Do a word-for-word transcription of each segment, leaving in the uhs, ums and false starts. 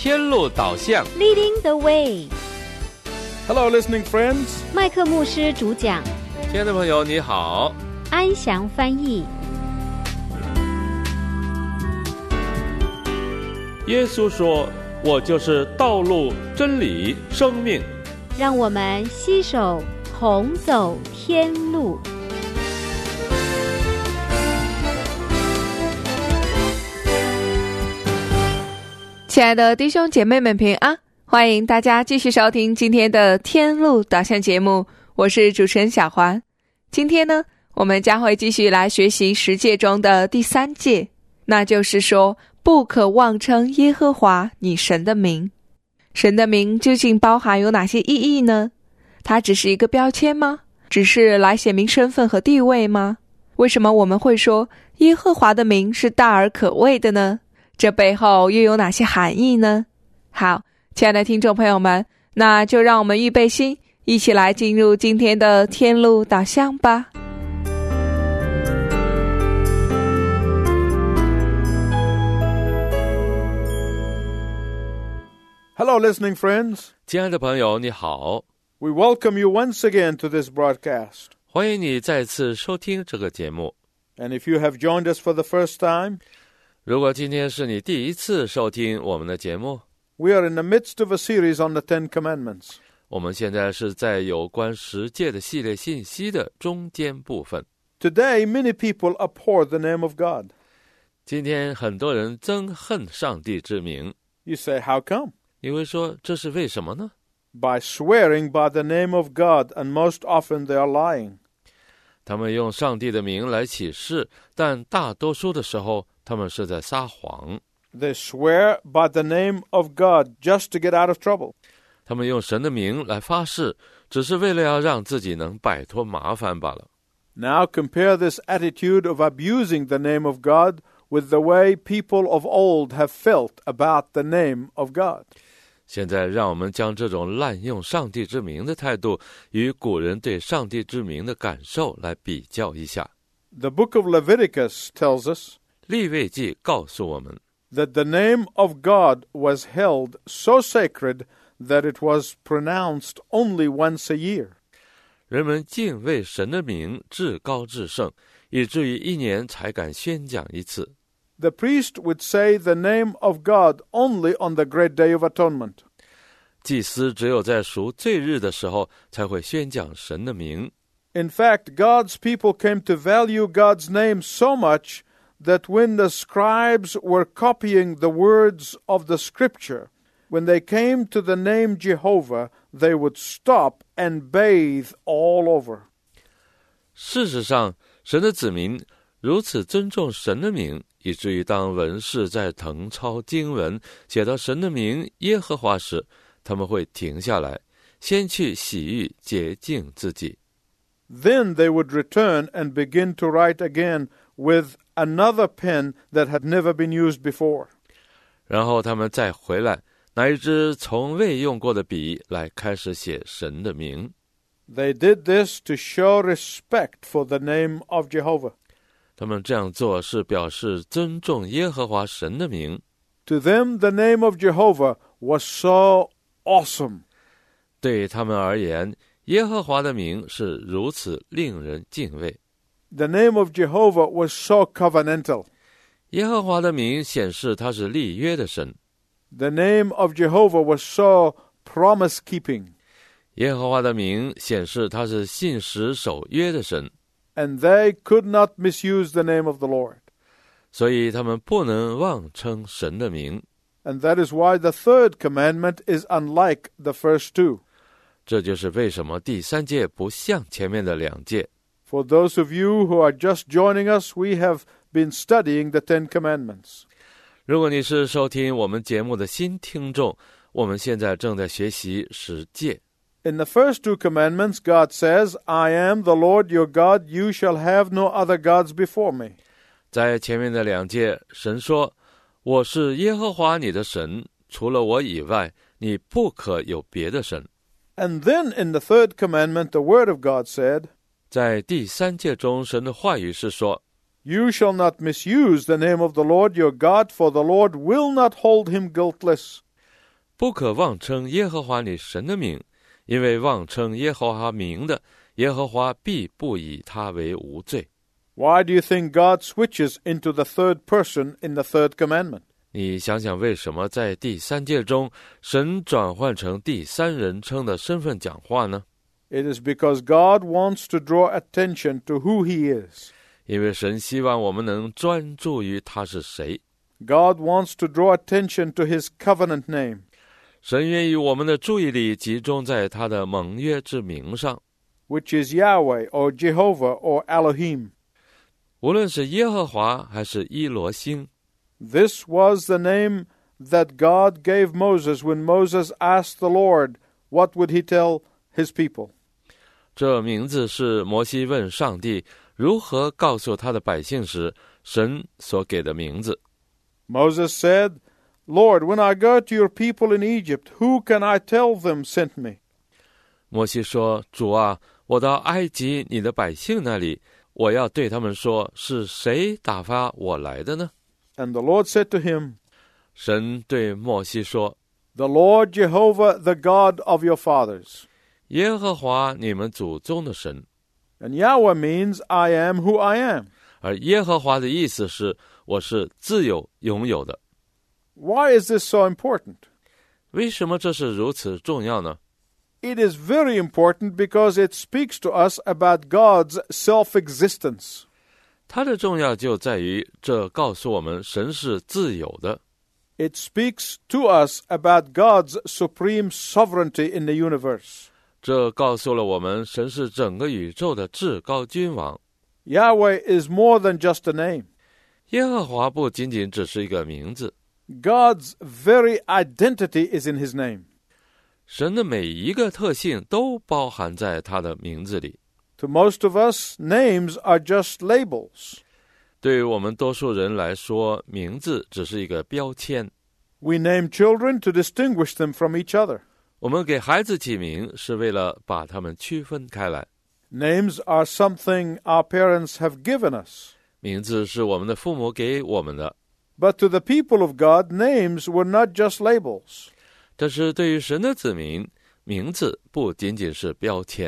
天路导向 Leading the way. Hello, listening friends. 麦克牧师主讲， 亲爱的朋友你好， 安详翻译。 耶稣说，我就是道路、真理、生命。 让我们携手同走天路。 亲爱的弟兄姐妹们平安，欢迎大家继续收听今天的天路导向节目，我是主持人小环。今天呢，我们将会继续来学习十诫中的第三诫，那就是说不可妄称耶和华你神的名。神的名究竟包含有哪些意义呢？它只是一个标签吗？只是来显明身份和地位吗？为什么我们会说耶和华的名是大而可畏的呢？这背后又有哪些含义呢？好，亲爱的听众朋友们，那就让我们预备心，一起来进入今天的天路导向吧。 Hello, listening friends. 亲爱的朋友你好， We welcome you once again to this broadcast. 欢迎你再次收听这个节目。 And if you have joined us for the first time, 如果今天是你第一次收听我们的节目， we are in the midst of a series on the Ten Commandments. 我们现在是在有关十诫的系列信息的中间部分。 Today, many people abhor the name of God. 今天很多人憎恨上帝之名。 You say, how come? 你会说这是为什么呢？ By swearing by the name of God, and most often they are lying. 他们用上帝的名来起誓，但大多数的时候他们是在撒谎。 They swear by the name of God just to get out of trouble. 他们用神的名来发誓，只是为了要让自己能摆脱麻烦罢了。 Now compare this attitude of abusing the name of God with the way people of old have felt about the name of God. 现在让我们将这种滥用上帝之名的态度与古人对上帝之名的感受来比较一下。 The book of Leviticus tells us 利未记告诉我们， that the name of God was held so sacred that it was pronounced only once a year. 人们敬畏神的名至高至圣，以至于一年才敢宣讲一次。 The priest would say the name of God only on the great day of atonement. 祭司只有在赎罪日的时候才会宣讲神的名。 In fact, God's people came to value God's name so much that when the scribes were copying the words of the scripture, when they came to the name Jehovah, they would stop and bathe all over. 事实上，神的子民如此尊重神的名，以至于当文士在誊抄经文写到神的名耶和华时，他们会停下来，先去洗浴洁净自己。 Then they would return and begin to write again with another pen that had never been used before. 然后他们再回来，拿一支从未用过的笔来开始写神的名。 They did this to show respect for the name of Jehovah. 他们这样做是表示尊重耶和华神的名。 To them, the name of Jehovah was so awesome. 对他们而言，耶和华的名是如此令人敬畏。 The name of Jehovah was so covenantal. 耶和华的名显示他是立约的神。 The name of Jehovah was so promise-keeping. 耶和华的名显示他是信实守约的神。 And they could not misuse the name of the Lord. 所以他们不能妄称神的名。 And that is why the third commandment is unlike the first two. 这就是为什么第三诫不像前面的两诫。 For those of you who are just joining us, we have been studying the Ten Commandments. 如果你是收听我们节目的新听众，我们现在正在学习十诫。 In the first two commandments, God says, I am the Lord your God, you shall have no other gods before me. 在前面的两诫，神说，我是耶和华你的神，除了我以外，你不可有别的神。 And then in the third commandment, the word of God said, 在第三诫中，神的话语是说， You shall not misuse the name of the Lord your God, for the Lord will not hold him guiltless. 不可妄称耶和华你神的名，因为妄称耶和华名的，耶和华必不以他为无罪。 Why do you think God switches into the third person in the third commandment? 你想想，为什么在第三诫中，神转换成第三人称的身份讲话呢？ It is because God wants to draw attention to who He is. 因为神希望我们能专注于他是谁。 God wants to draw attention to His covenant name. 神愿意我们的注意力集中在他的盟约之名上， which is Yahweh or Jehovah or Elohim. 无论是耶和华还是伊罗星。 This was the name that God gave Moses when Moses asked the Lord, what would he tell his people? 这名字是摩西问上帝如何告诉他的百姓时，神所给的名字。 Moses said, Lord, when I go to your people in Egypt, who can I tell them sent me? 摩西说，主啊，我到埃及你的百姓那里，我要对他们说，是谁打发我来的呢？ And the Lord said to him, 神对摩西说， The Lord Jehovah, the God of your fathers. 耶和华你们祖宗的神。 And Yahweh means I am who I am. 而耶和华的意思是，我是自有拥有的。 Why is this so important? 为什么这是如此重要呢？ It is very important because it speaks to us about God's self-existence. 它的重要就在于，这告诉我们神是自有的。 It speaks to us about God's supreme sovereignty in the universe. 这告诉了我们，神是整个宇宙的至高君王。 Yahweh is more than just a name. 耶和华不仅仅只是一个名字， God's very identity is in His name. 神的每一个特性都包含在他的名字里。 To most of us, names are just labels. 对于我们多数人来说，名字只是一个标签。 We name children to distinguish them from each other. 我们给孩子起名是为了把他们区分开来。 Names are something our parents have given us. 名字是我们的父母给我们的。 But to the people of God, names were not just labels. 但是对于神的子民，名字不仅仅是标签。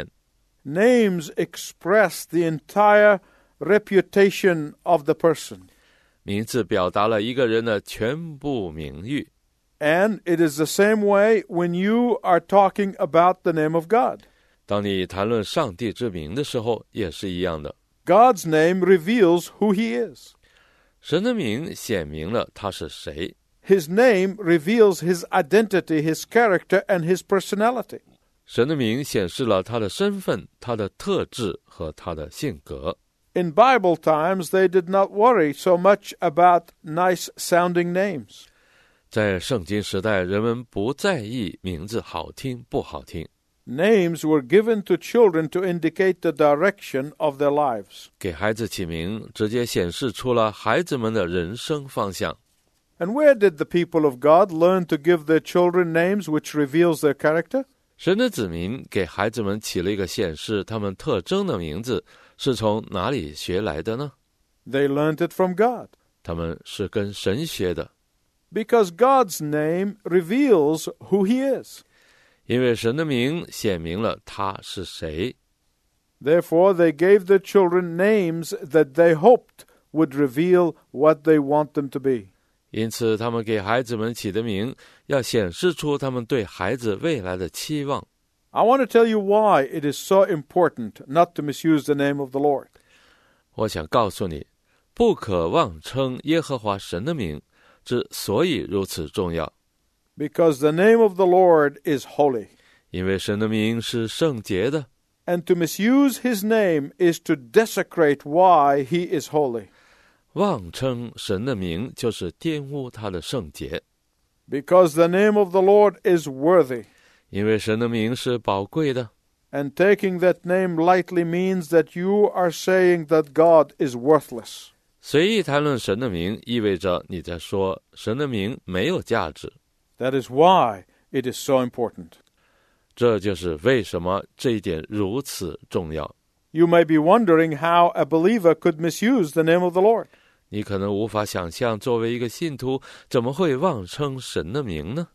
Names express the entire reputation of the person. 名字表达了一个人的全部名誉。 And it is the same way when you are talking about the name of God. 当你谈论上帝之名的时候，也是一样的。 God's name reveals who He is. 神的名显明了他是谁。 His name reveals His identity, His character, and His personality. 神的名显示了他的身份、他的特质和他的性格。 In Bible times, they did not worry so much about nice-sounding names. 在圣经时代，人们不在意名字好听不好听。 Names were given to children to indicate the direction of their lives. 给孩子起名，直接显示出了孩子们的人生方向。 And where did the people of God learn to give their children names which reveals their character? 神的子民给孩子们起了一个显示他们特征的名字，是从哪里学来的呢？ They learned it from God. 他们是跟神学的。 Because God's name reveals who He is. 因为神的名显明了他是谁。 Therefore, they gave their children names that they hoped would reveal what they want them to be. 因此他们给孩子们起的名，要显示出他们对孩子未来的期望。 I want to tell you why it is so important not to misuse the name of the Lord. 我想告诉你，不可妄称耶和华神的名，之所以如此重要。 Because the name of the Lord is holy. 因为神的名是圣洁的。 And to misuse His name is to desecrate why He is holy. 妄称神的名就是玷污他的圣洁。 Because the name of the Lord is worthy. 因为神的名是宝贵的。 And taking that name lightly means that you are saying that God is worthless. 随意谈论神的名，意味着你在说神的名没有价值。 That is why it is so important. 这就是为什么这一点如此重要。 You may be wondering how a believer could misuse the name of the Lord. 你可能无法想象，作为一个信徒，怎么会妄称神的名呢？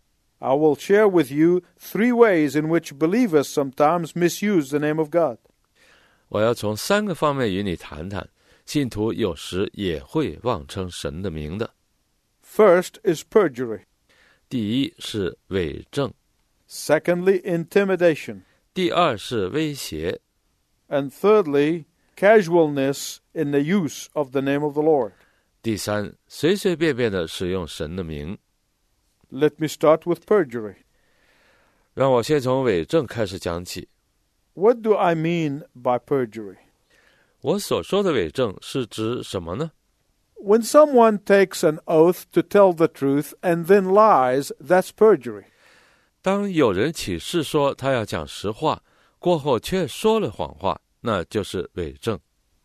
I will share with you three ways in which believers sometimes misuse the name of God. 我要从三个方面与你谈谈，信徒有时也会妄称神的名的。 First is perjury. 第一是伪证， Secondly, intimidation. 第二是威胁， And thirdly, casualness in the use of the name of the Lord. 第三随随便便的使用神的名。 Let me start with perjury. 让我先从伪证开始讲起。 What do I mean by perjury? 我所说的伪证是指什么呢？ When someone takes an oath to tell the truth and then lies, that's perjury. 当有人起誓说他要讲实话，过后却说了谎话，那就是伪证。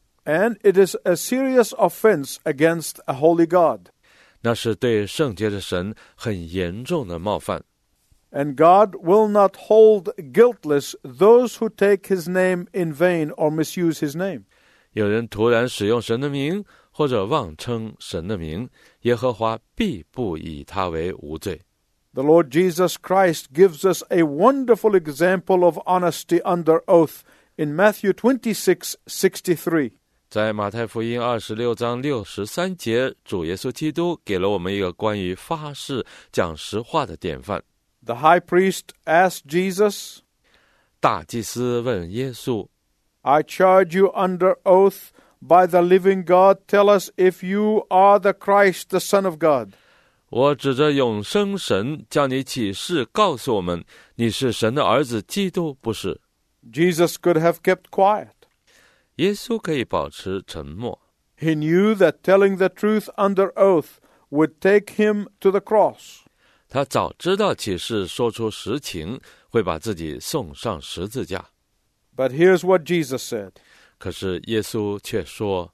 And it is a serious offense against a holy God. 那是对圣洁的神很严重的冒犯。 And God will not hold guiltless those who take his name in vain or misuse his name. 有人突然使用神的名，或者妄称神的名，耶和华必不以他为无罪。 The Lord Jesus Christ gives us a wonderful example of honesty under oath in Matthew twenty-six sixty-three. 在马太福音二十六章六十三节，主耶稣基督给了我们一个关于发誓讲实话的典范。 The high priest asked Jesus, 大祭司问耶稣， I charge you under oath by the living God, tell us if you are the Christ, the Son of God. 我指着永生神叫你起誓，告诉我们你是神的儿子基督，不是？ Jesus could have kept quiet. 耶稣可以保持沉默。 He knew that telling the truth under oath would take him to the cross. 他早知道起誓说出实情会把自己送上十字架。 But here's what Jesus said. 可是耶稣却说，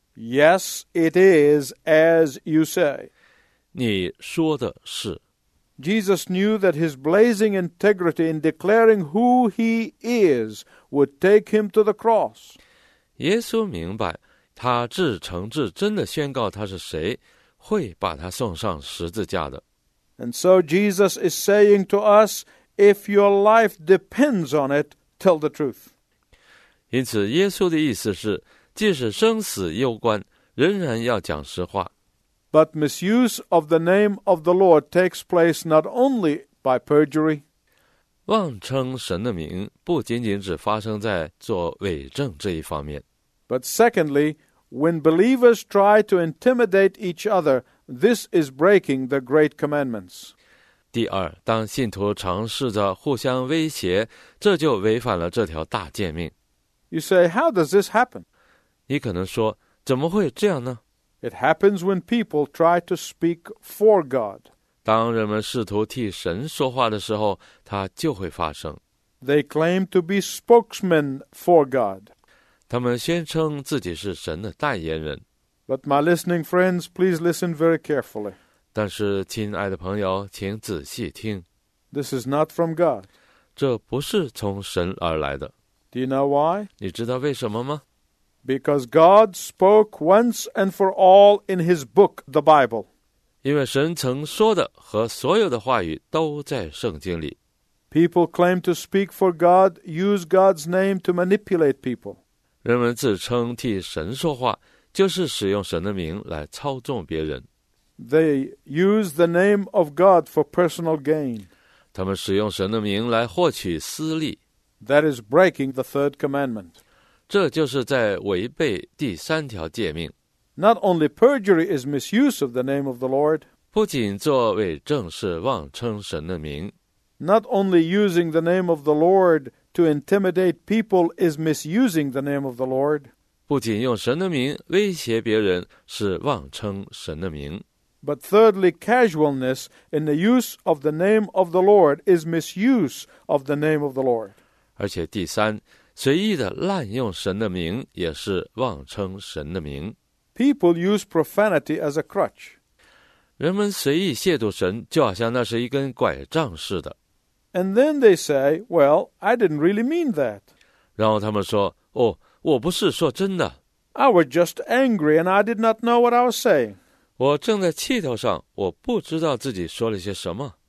Yes, it is as you say. 你说的是。 Jesus knew that his blazing integrity in declaring who he is would take him to the cross. 耶稣明白，他至诚至真的宣告他是谁，会把他送上十字架的。 And so Jesus is saying to us, if your life depends on it, tell the truth. 因此耶稣的意思是，即使生死攸关，仍然要讲实话。 But misuse of the name of the Lord takes place not only by perjury, 妄称神的名不仅仅只发生在做伪证这一方面， but secondly, when believers try to intimidate each other, this is breaking the great commandments. 第二，当信徒尝试着互相威胁，这就违反了这条大诫命。 You say, how does this happen? 你可能说，怎么会这样呢？ It happens when people try to speak for God. 当人们试图替神说话的时候，它就会发生。 They claim to be spokesmen for God. 他们宣称自己是神的代言人。 But my listening friends, please listen very carefully. 但是，亲爱的朋友，请仔细听， This is not from God. 这不是从神而来的。 Do you know why? 你知道为什么吗？ Because God spoke once and for all in his book, the Bible. 因为神曾说的和所有的话语都在圣经里。 People claim to speak for God, use God's name to manipulate people. 人们自称替神说话，就是使用神的名来操纵别人。 They use the name of God for personal gain. 他们使用神的名来获取私利， That is breaking the third commandment. 这就是在违背第三条诫命。 Not only perjury is misuse of the name of the Lord, 不仅作伪证是妄称神的名， not only using the name of the Lord to intimidate people is misusing the name of the Lord, 不仅用神的名威胁别人是妄称神的名， but thirdly, casualness in the use of the name of the Lord is misuse of the name of the Lord. 而且第三，随意的滥用神的名也是妄称神的名。 People use profanity as a crutch. 人们随意亵渎神，就好像那是一根拐杖似的。 And then they say, well, I didn't really mean that. 然后他们说，哦，我不是说真的， I was just angry and I did not know what I was saying. 我正在气头上，我不知道自己说了些什么。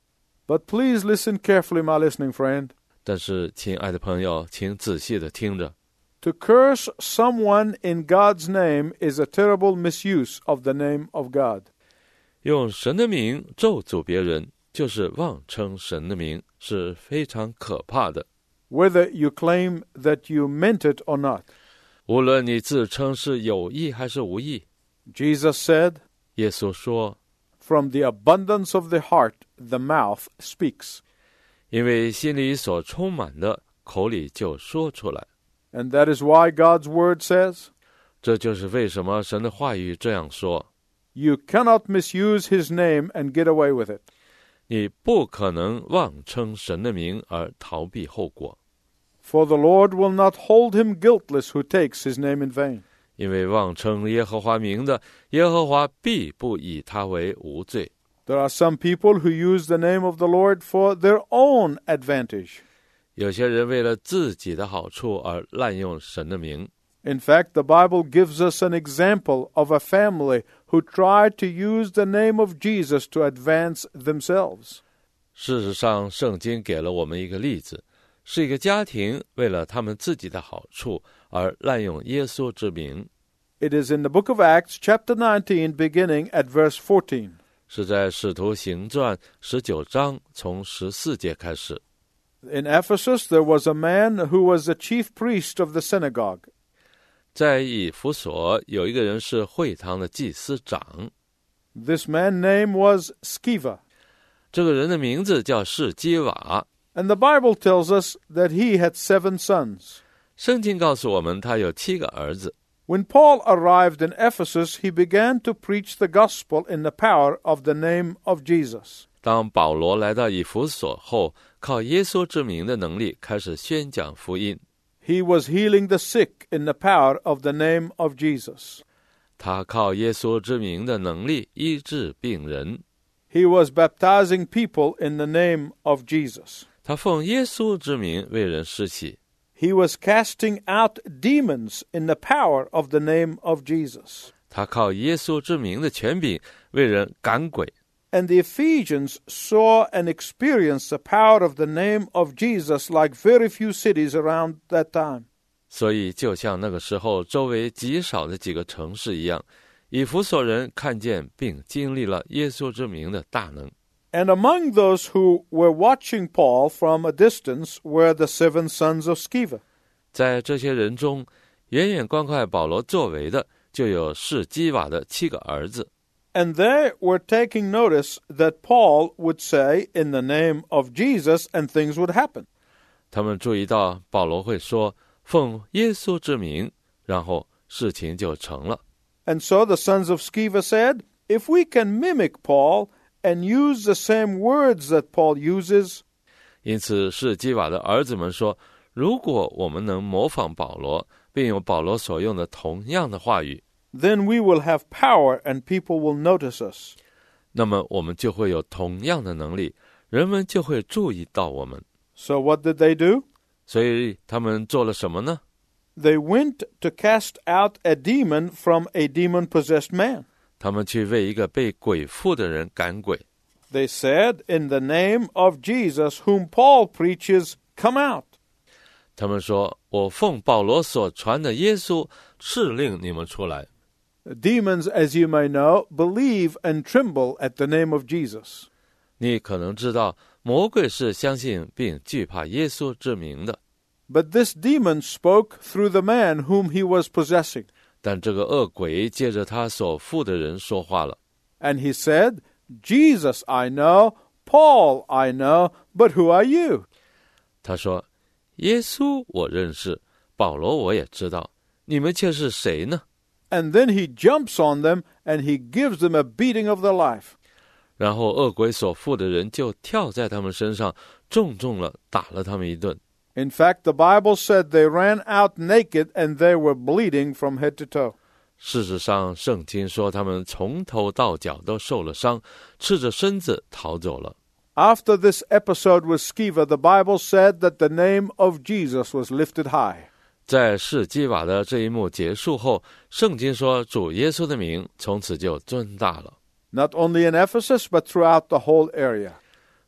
But please listen carefully, my listening friend. 但是，亲爱的朋友，请仔细的听着。 To curse someone in God's name is a terrible misuse of the name of God. 用神的名咒诅别人，就是妄称神的名，是非常可怕的。 Whether you claim that you meant it or not. 无论你自称是有意还是无意， Jesus said, 耶稣说， From the abundance of the heart, the mouth speaks. 因为心里所充满的，口里就说出来。 And that is why God's word says, 这就是为什么神的话语这样说， You cannot misuse his name and get away with it. 你不可能妄称神的名而逃避后果。 For the Lord will not hold him guiltless who takes his name in vain. 因为妄称耶和华名的，耶和华必不以他为无罪。 There are some people who use the name of the Lord for their own advantage. 有些人为了自己的好处而滥用神的名。 In fact, the Bible gives us an example of a family who tried to use the name of Jesus to advance themselves. 事实上，圣经给了我们一个例子，是一个家庭为了他们自己的好处而滥用耶稣之名。 It is in the book of Acts, chapter nineteen, beginning at verse fourteen. 是在使徒行传十九章从十四节开始。 In Ephesus, there was a man who was the chief priest of the synagogue. 在以弗所有一个人是会堂的祭司长， This man's name was Sceva. 这个人的名字叫士基瓦。 And the Bible tells us that he had seven sons. 圣经告诉我们他有七个儿子。 When Paul arrived in Ephesus, he began to preach the gospel in the power of the name of Jesus. 当保罗来到以弗所后，靠耶稣之名的能力开始宣讲福音。 He was healing the sick in the power of the name of Jesus. 他靠耶稣之名的能力医治病人。 He was baptizing people in the name of Jesus. 他奉耶稣之名为人施洗。 He was casting out demons in the power of the name of Jesus. 他靠耶稣之名的权柄为人赶鬼。 And the Ephesians saw and experienced the power of the name of Jesus like very few cities around that time. 所以就像那个时候周围极少的几个城市一样，以弗所人看见并经历了耶稣之名的大能。 And among those who were watching Paul from a distance were the seven sons of Sceva. 在这些人中，远远观看保罗作为的就有士基瓦的七个儿子。 And they were taking notice that Paul would say, in the name of Jesus, and things would happen. 他们注意到保罗会说奉耶稣之名，然后事情就成了。 And so the sons of Sceva said, if we can mimic Paul and use the same words that Paul uses, 因此士基瓦的儿子们说，如果我们能模仿保罗，并用保罗所用的同样的话语， then we will have power and people will notice us. 那么我们就会有同样的能力，人们就会注意到我们。 So what did they do? 所以他们做了什么呢？ They went to cast out a demon from a demon-possessed man. 他们去为一个被鬼附的人赶鬼。 They said, in the name of Jesus, whom Paul preaches, come out. 他们说，我奉保罗所传的耶稣敕令你们出来。 Demons, as you may know, believe and tremble at the name of Jesus. 你可能知道，魔鬼是相信并惧怕耶稣之名的。 But this demon spoke through the man whom he was possessing. 但这个恶鬼借着他所附的人说话了。 And he said, Jesus I know, Paul I know, but who are you? 他说，耶稣我认识，保罗我也知道，你们却是谁呢？ And then he jumps on them and he gives them a beating of their life. 然后恶鬼所附的人就跳在他们身上，重重了打了他们一顿。 In fact, the Bible said they ran out naked and they were bleeding from head to toe. 事实上，圣经说他们从头到脚都受了伤，赤着身子逃走了。 After this episode with Sceva, the Bible said that the name of Jesus was lifted high. 在士基瓦的这一幕结束后，圣经说主耶稣的名从此就尊大了。 Not only in Ephesus, but throughout the whole area.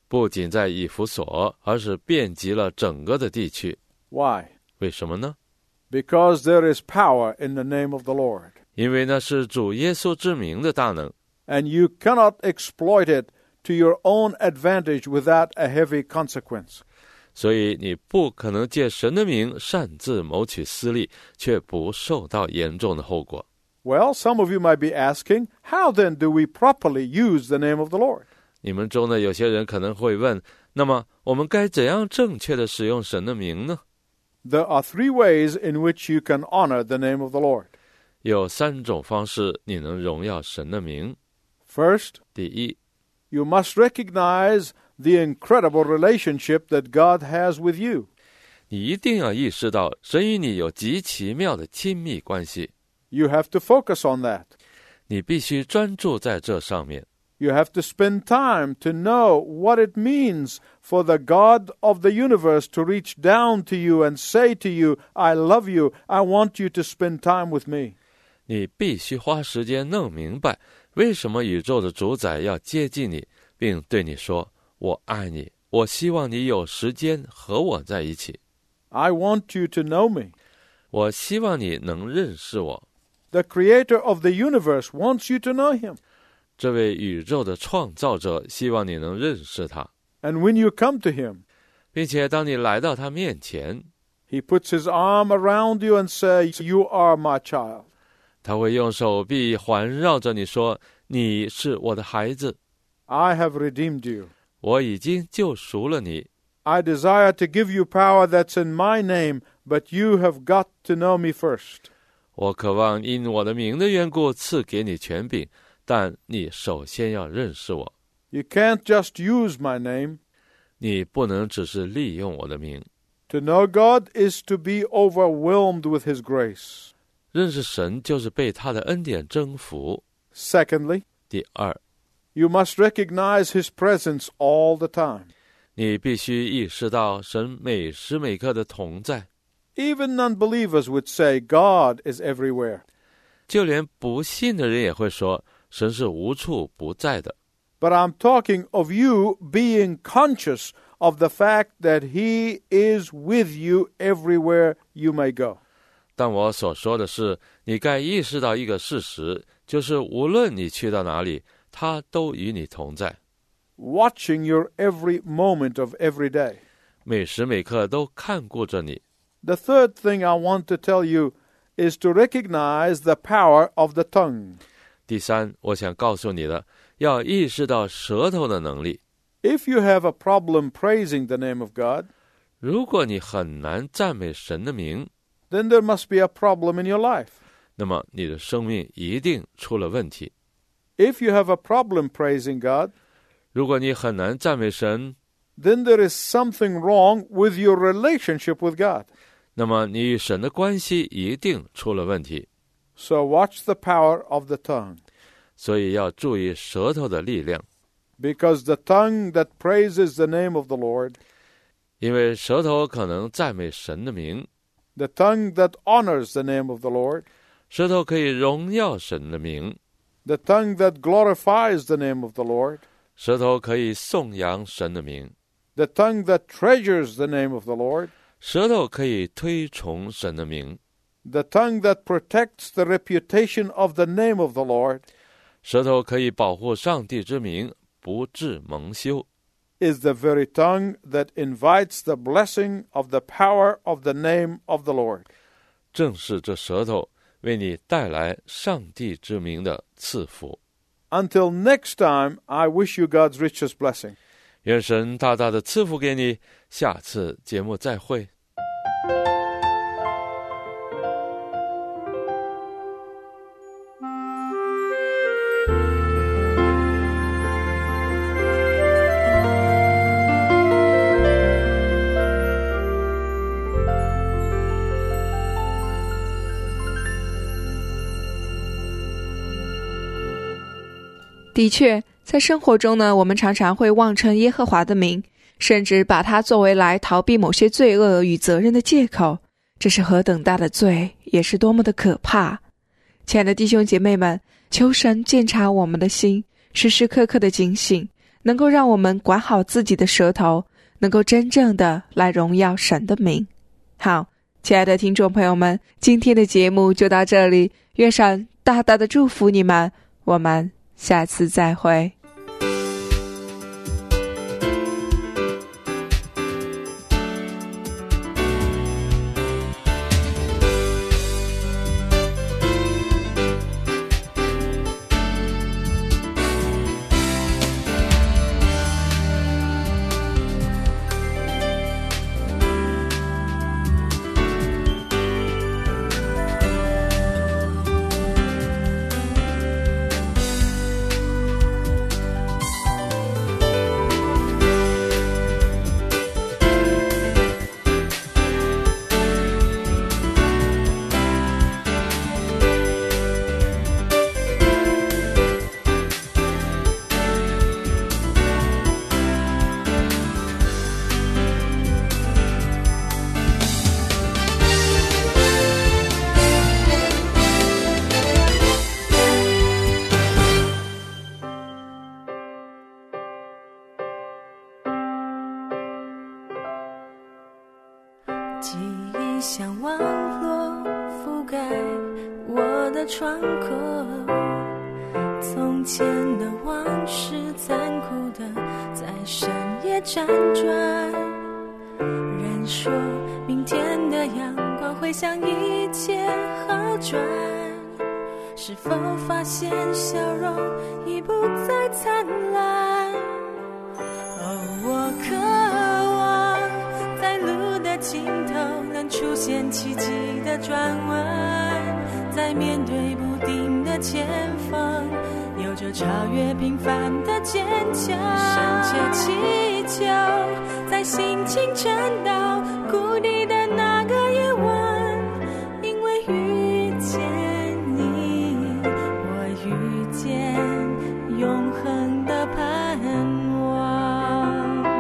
不仅在以弗所，而是遍及了整个的地区。 Why? 为什么呢？ Because there is power in the name of the Lord. 因为那是主耶稣之名的大能， And you cannot exploit it to your own advantage without a heavy consequence. 所以你不可能借神的名擅自谋取私利，却不受到严重的后果。 Well, some of you might be asking, how then do we properly use the name of the Lord? 你们中的有些人可能会问，那么我们该怎样正确地使用神的名呢？ There are three ways in which you can honor the name of the Lord. 有三种方式你能荣耀神的名。 First, 第一， you must recognize the incredible relationship that God has with you. 你一定要意识到神与你有极奇妙的亲密关系， You have to focus on that. 你必须专注在这上面。 You have to spend time to know what it means for the God of the universe to reach down to you and say to you, I love you, I want you to spend time with me. 你必须花时间弄明白，为什么宇宙的主宰要接近你，并对你说，我爱你，我希望你有时间和我在一起。 I want you to know me. 我希望你能认识我。 The creator of the universe wants you to know him. 这位宇宙的创造者希望你能认识他， And when you come to him, 并且当你来到他面前， he puts his arm around you and says, You are my child. 他会用手臂环绕着你说，你是我的孩子， I have redeemed you. 我已经救赎了你。 I desire to give you power that's in my name, but you have got to know me first. 我渴望因我的名的缘故赐给你权柄，但你首先要认识我。 You can't just use my name. 你不能只是利用我的名。 To know God is to be overwhelmed with his grace. 认识神就是被他的恩典征服。 Secondly, 第二， you must recognize his presence all the time. 你必须意识到神每时每刻的同在。 Even non-believers would say God is everywhere. 就连不信的人也会说，神是无处不在的。 But I'm talking of you being conscious of the fact that he is with you everywhere you may go. 但我所说的是，你该意识到一个事实，就是无论你去到哪里，他都与你同在， Watching your every moment of every day. 每时每刻都看顾着你。 The third thing I want to tell you is to recognize the power of the tongue. 第三，我想告诉你的，要意识到舌头的能力。 If you have a problem praising the name of God, 如果你很难赞美神的名， then there must be a problem in your life. 那么你的生命一定出了问题。 If you have a problem praising God, 如果你很难赞美神， then there is something wrong with your relationship with God. 那么你与神的关系一定出了问题。 So watch the power of the tongue. 所以要注意舌头的力量， Because the tongue that praises the name of the Lord, 因为舌头可能赞美神的名， the tongue that honors the name of the Lord, 舌头可以荣耀神的名， the tongue that glorifies the name of the Lord, 舌头可以颂扬神的名， the tongue that treasures the name of the Lord, 舌头可以推崇神的名， the tongue that protects the reputation of the name of the Lord, 舌头可以保护上帝之名，不致蒙羞， is the very tongue that invites the blessing of the power of the name of the Lord. 正是这舌头为你带来上帝之名的赐福。 Until next time, I wish you God's richest blessing. 愿神大大的赐福给你，下次节目再会。 的确，在生活中呢，我们常常会妄称耶和华的名，甚至把它作为来逃避某些罪恶与责任的借口。这是何等大的罪，也是多么的可怕！亲爱的弟兄姐妹们，求神鉴察我们的心，时时刻刻的警醒， 能够让我们管好自己的舌头，能够真正的来荣耀神的名。好，亲爱的听众朋友们，今天的节目就到这里，愿神大大的祝福你们，我们下次再会。 记忆像网络覆盖我的窗口，从前的往事残酷的在深夜辗转，人说明天的阳光会向一切好转，是否发现笑容已不再灿烂？哦，我渴望在路的尽头能出现奇迹的转弯，在面对不定的前方有着超越平凡的坚强，深切祈求在心情沉到谷底的那个夜晚，因为遇见你，我遇见永恒的盼望。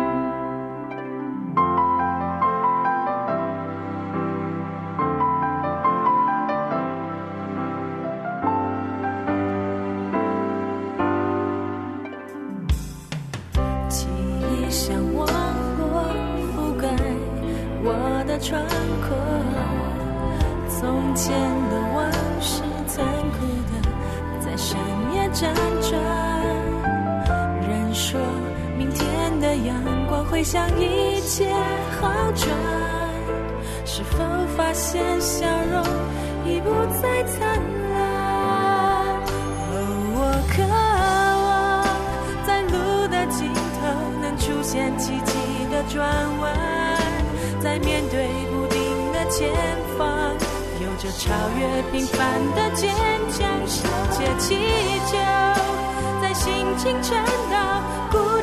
记忆像网络覆盖我的窗口，从前的往事残酷的在深夜辗转，人说明天的阳光会向一切好转，是否发现笑容已不再灿烂？哦，我渴望在路的尽头能出现奇迹的转弯，在面对不定的前方有着超越平凡的坚强，深切祈求在心情沉到谷